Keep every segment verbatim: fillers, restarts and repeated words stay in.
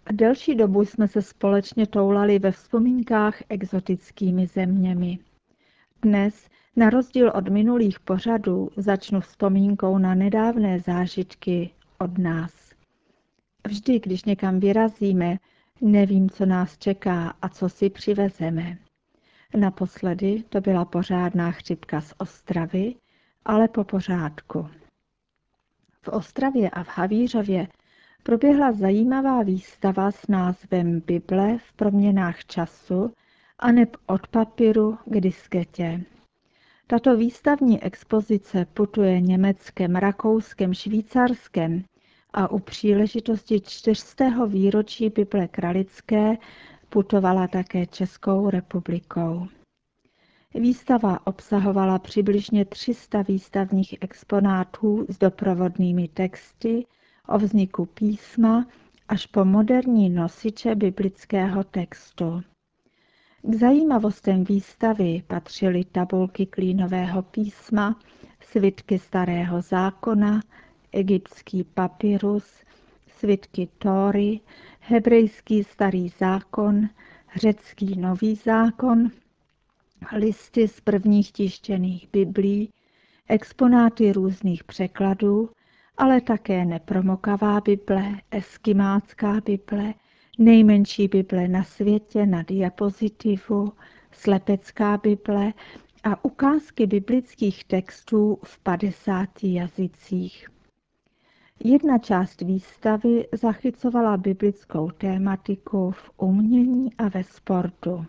Delší dobu jsme se společně toulali ve vzpomínkách exotickými zeměmi. Dnes, na rozdíl od minulých pořadů, začnu vzpomínkou na nedávné zážitky od nás. Vždy, když někam vyrazíme, nevím, co nás čeká a co si přivezeme. Naposledy to byla pořádná chřipka z Ostravy, ale po pořádku. V Ostravě a v Havířově proběhla zajímavá výstava s názvem Bible v proměnách času aneb od papíru k disketě. Tato výstavní expozice putuje Německem, Rakouskem, Švýcarskem a u příležitosti čtyřstého výročí Bible kralické putovala také Českou republikou. Výstava obsahovala přibližně tři sta výstavních exponátů s doprovodnými texty o vzniku písma až po moderní nosiče biblického textu. K zajímavostem výstavy patřily tabulky klínového písma, svitky Starého zákona, egyptský papyrus, svitky Tóry, hebrejský Starý zákon, řecký Nový zákon, listy z prvních tištěných biblí, exponáty různých překladů, ale také nepromokavá Bible, eskimácká Bible, nejmenší Bible na světě na diapozitivu, slepecká Bible a ukázky biblických textů v padesáti jazycích. Jedna část výstavy zachycovala biblickou tématiku v umění a ve sportu.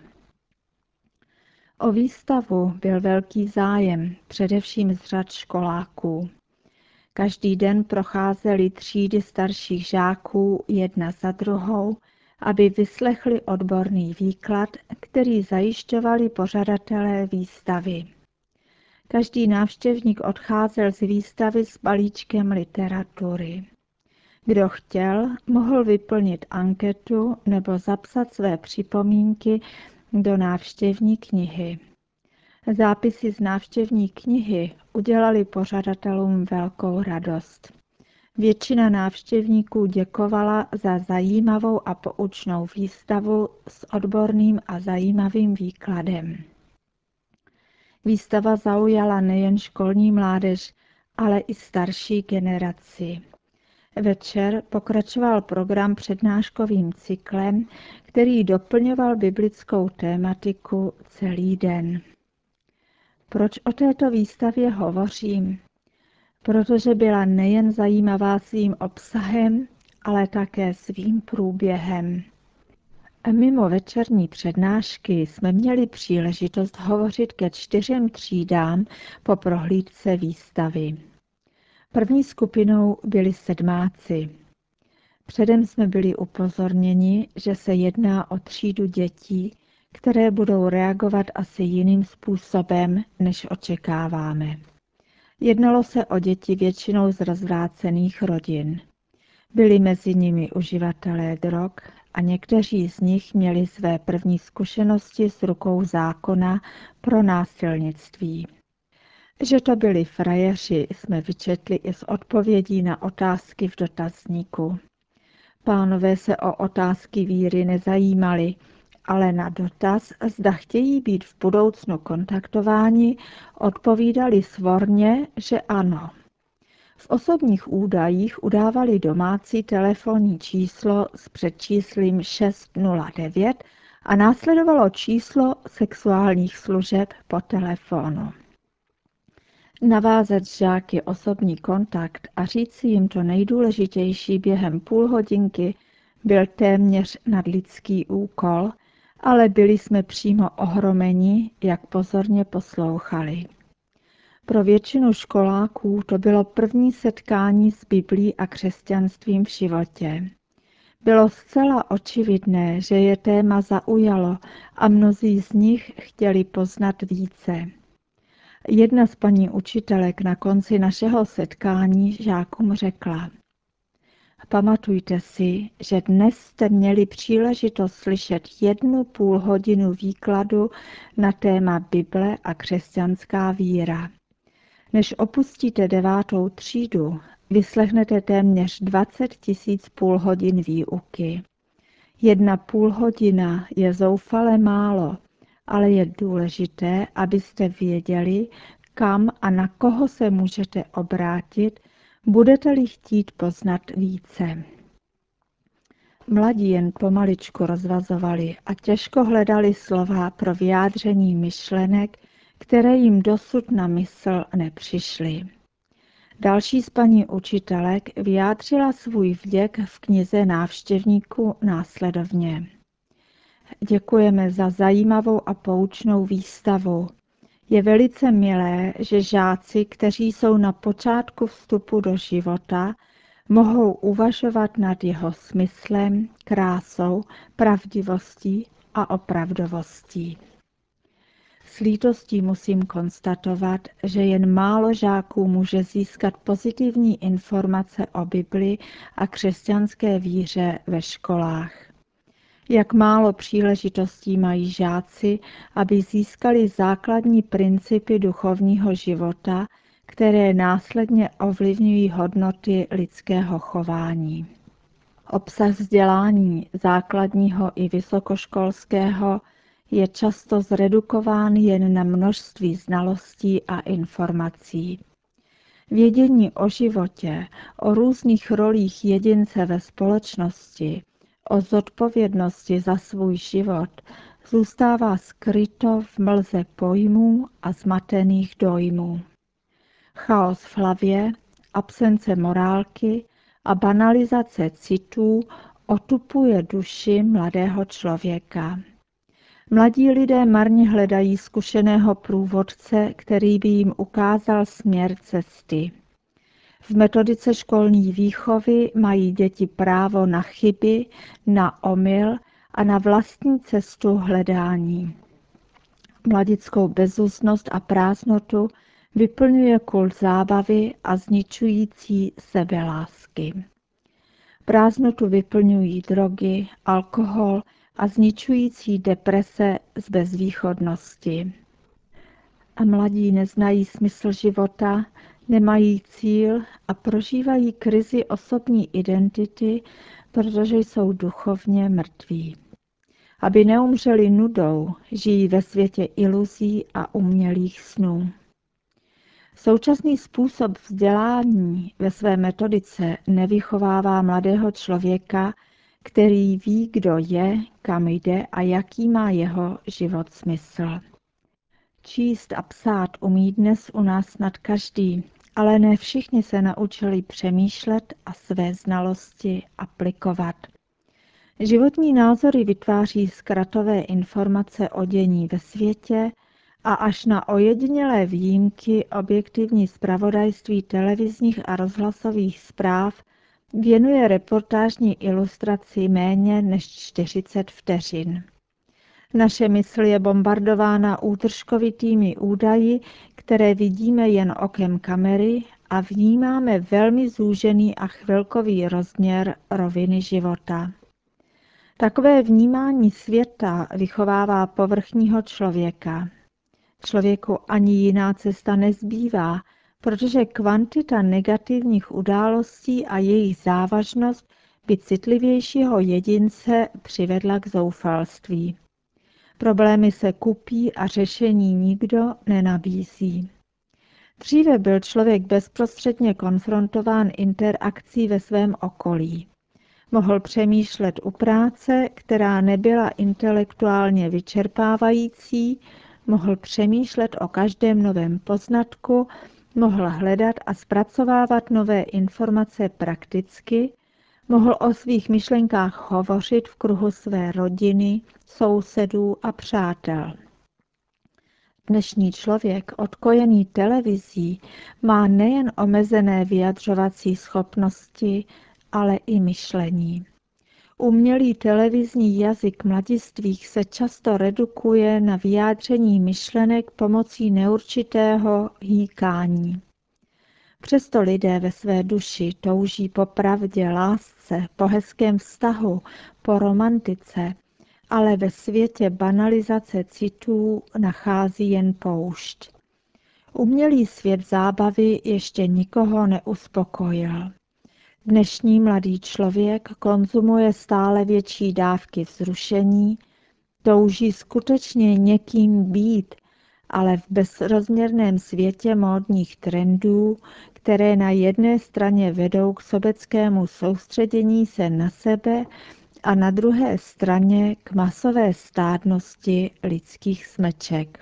O výstavu byl velký zájem, především z řad školáků. Každý den procházely třídy starších žáků jedna za druhou, aby vyslechli odborný výklad, který zajišťovali pořadatelé výstavy. Každý návštěvník odcházel z výstavy s balíčkem literatury. Kdo chtěl, mohl vyplnit anketu nebo zapsat své připomínky do návštěvní knihy. Zápisy z návštěvní knihy udělali pořadatelům velkou radost. Většina návštěvníků děkovala za zajímavou a poučnou výstavu s odborným a zajímavým výkladem. Výstava zaujala nejen školní mládež, ale i starší generaci. Večer pokračoval program přednáškovým cyklem, který doplňoval biblickou tématiku celý den. Proč o této výstavě hovořím? Protože byla nejen zajímavá svým obsahem, ale také svým průběhem. Mimo večerní přednášky jsme měli příležitost hovořit ke čtyřem třídám po prohlídce výstavy. První skupinou byli sedmáci. Předem jsme byli upozorněni, že se jedná o třídu dětí, které budou reagovat asi jiným způsobem, než očekáváme. Jednalo se o děti většinou z rozvrácených rodin. Byli mezi nimi uživatelé drog a někteří z nich měli své první zkušenosti s rukou zákona pro násilnictví. Že to byli frajeři, jsme vyčetli i z odpovědí na otázky v dotazníku. Pánové se o otázky víry nezajímali, ale na dotaz, zda chtějí být v budoucnu kontaktováni, odpovídali svorně, že ano. V osobních údajích udávali domácí telefonní číslo s předčíslím šest nula devět a následovalo číslo sexuálních služeb po telefonu. Navázat s žáky osobní kontakt a říci jim to nejdůležitější během půl hodinky byl téměř nadlidský úkol, ale byli jsme přímo ohromeni, jak pozorně poslouchali. Pro většinu školáků to bylo první setkání s Biblí a křesťanstvím v životě. Bylo zcela očividné, že je téma zaujalo a mnozí z nich chtěli poznat více. Jedna z paní učitelek na konci našeho setkání žákům řekla: Pamatujte si, že dnes jste měli příležitost slyšet jednu půl hodinu výkladu na téma Bible a křesťanská víra. Než opustíte devátou třídu, vyslechnete téměř dvacet tisíc půl hodin výuky. Jedna půl hodina je zoufale málo, ale je důležité, abyste věděli, kam a na koho se můžete obrátit, budete-li chtít poznat více. Mladí jen pomaličku rozvazovali a těžko hledali slova pro vyjádření myšlenek, které jim dosud na mysl nepřišly. Další z paní učitelek vyjádřila svůj vděk v knize návštěvníků následovně. Děkujeme za zajímavou a poučnou výstavu. Je velice milé, že žáci, kteří jsou na počátku vstupu do života, mohou uvažovat nad jeho smyslem, krásou, pravdivostí a opravdovostí. S lítostí musím konstatovat, že jen málo žáků může získat pozitivní informace o Bibli a křesťanské víře ve školách. Jak málo příležitostí mají žáci, aby získali základní principy duchovního života, které následně ovlivňují hodnoty lidského chování. Obsah vzdělání základního i vysokoškolského je často zredukován jen na množství znalostí a informací. Vědění o životě, o různých rolích jedince ve společnosti, o zodpovědnosti za svůj život zůstává skryto v mlze pojmů a zmatených dojmů. Chaos v hlavě, absence morálky a banalizace citů otupuje duši mladého člověka. Mladí lidé marně hledají zkušeného průvodce, který by jim ukázal směr cesty. V metodice školní výchovy mají děti právo na chyby, na omyl a na vlastní cestu hledání. Mladickou bezúznost a prázdnotu vyplňuje kult zábavy a zničující sebelásky. Prázdnotu vyplňují drogy, alkohol a zničující deprese z bezvýchodnosti. A mladí neznají smysl života, nemají cíl a prožívají krizi osobní identity, protože jsou duchovně mrtví. Aby neumřeli nudou, žijí ve světě iluzí a umělých snů. Současný způsob vzdělání ve své metodice nevychovává mladého člověka, který ví, kdo je, kam jde a jaký má jeho život smysl. Číst a psát umí dnes u nás snad každý, ale ne všichni se naučili přemýšlet a své znalosti aplikovat. Životní názory vytváří zkratové informace o dění ve světě a až na ojedinělé výjimky objektivní zpravodajství televizních a rozhlasových zpráv věnuje reportážní ilustraci méně než čtyřicet vteřin. Naše mysl je bombardována útržkovitými údaji, které vidíme jen okem kamery a vnímáme velmi zúžený a chvilkový rozměr roviny života. Takové vnímání světa vychovává povrchního člověka. Člověku ani jiná cesta nezbývá, protože kvantita negativních událostí a jejich závažnost by citlivějšího jedince přivedla k zoufalství. Problémy se kupí a řešení nikdo nenabízí. Dříve byl člověk bezprostředně konfrontován interakcí ve svém okolí. Mohl přemýšlet u práce, která nebyla intelektuálně vyčerpávající, mohl přemýšlet o každém novém poznatku, mohl hledat a zpracovávat nové informace prakticky, mohl o svých myšlenkách hovořit v kruhu své rodiny, sousedů a přátel. Dnešní člověk, odkojený televizí, má nejen omezené vyjadřovací schopnosti, ale i myšlení. Umělý televizní jazyk mladistvých se často redukuje na vyjádření myšlenek pomocí neurčitého hýkání. Přesto lidé ve své duši touží po pravdě, lásce, po hezkém vztahu, po romantice, ale ve světě banalizace citů nachází jen poušť. Umělý svět zábavy ještě nikoho neuspokojil. Dnešní mladý člověk konzumuje stále větší dávky vzrušení, touží skutečně někým být, ale v bezrozměrném světě módních trendů, které na jedné straně vedou k sobeckému soustředění se na sebe a na druhé straně k masové stádnosti lidských smeček.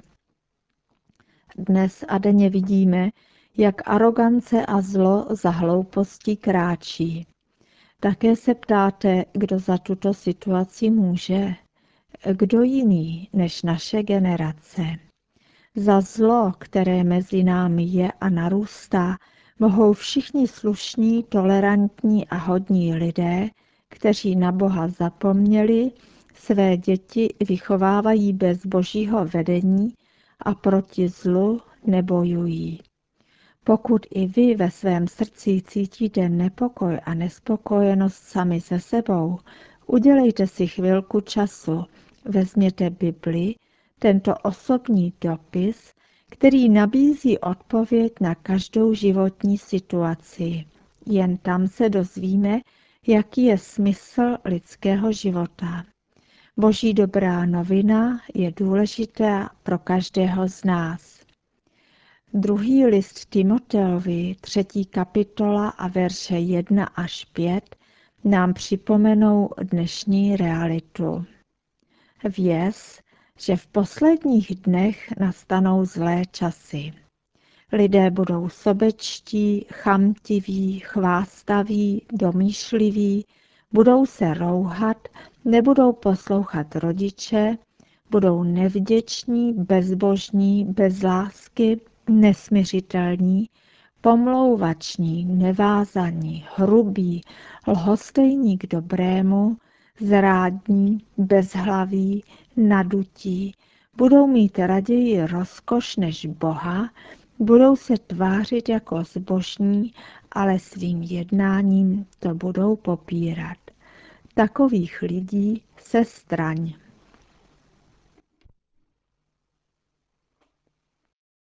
Dnes a denně vidíme, jak arogance a zlo za hloupostí kráčí. Také se ptáte, kdo za tuto situaci může? Kdo jiný než naše generace? Za zlo, které mezi námi je a narůstá, mohou všichni slušní, tolerantní a hodní lidé, kteří na Boha zapomněli, své děti vychovávají bez božího vedení a proti zlu nebojují. Pokud i vy ve svém srdci cítíte nepokoj a nespokojenost sami se sebou, udělejte si chvilku času, vezměte Bibli, tento osobní dopis, který nabízí odpověď na každou životní situaci. Jen tam se dozvíme, jaký je smysl lidského života. Boží dobrá novina je důležitá pro každého z nás. Druhý list Timoteovi, třetí kapitola a verše jedna až pět nám připomenou dnešní realitu. Věz, že v posledních dnech nastanou zlé časy. Lidé budou sobečtí, chamtiví, chvástaví, domýšliví, budou se rouhat, nebudou poslouchat rodiče, budou nevděční, bezbožní, bez lásky, nesmiřitelní, pomlouvační, nevázaní, hrubí, lhostejní k dobrému, zrádní, bezhlaví, nadutí, budou mít raději rozkoš než Boha, budou se tvářit jako zbožní, ale svým jednáním to budou popírat. Takových lidí se straň.